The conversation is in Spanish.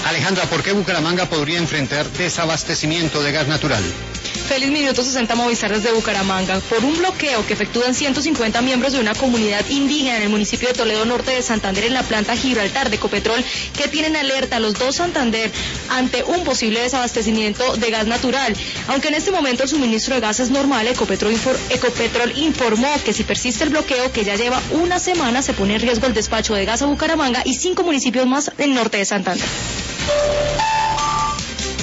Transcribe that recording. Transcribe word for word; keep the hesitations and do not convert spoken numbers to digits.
Alejandra, ¿por qué Bucaramanga podría enfrentar desabastecimiento de gas natural? Feliz Minuto sesenta Movistar desde Bucaramanga. Por un bloqueo que efectúan ciento cincuenta miembros de una comunidad indígena en el municipio de Toledo Norte de Santander, en la planta Gibraltar de Ecopetrol, que tienen alerta a los dos Santander ante un posible desabastecimiento de gas natural. Aunque en este momento el suministro de gas es normal, Ecopetrol, infor Ecopetrol informó que si persiste el bloqueo, que ya lleva una semana, se pone en riesgo el despacho de gas a Bucaramanga y cinco municipios más del norte de Santander.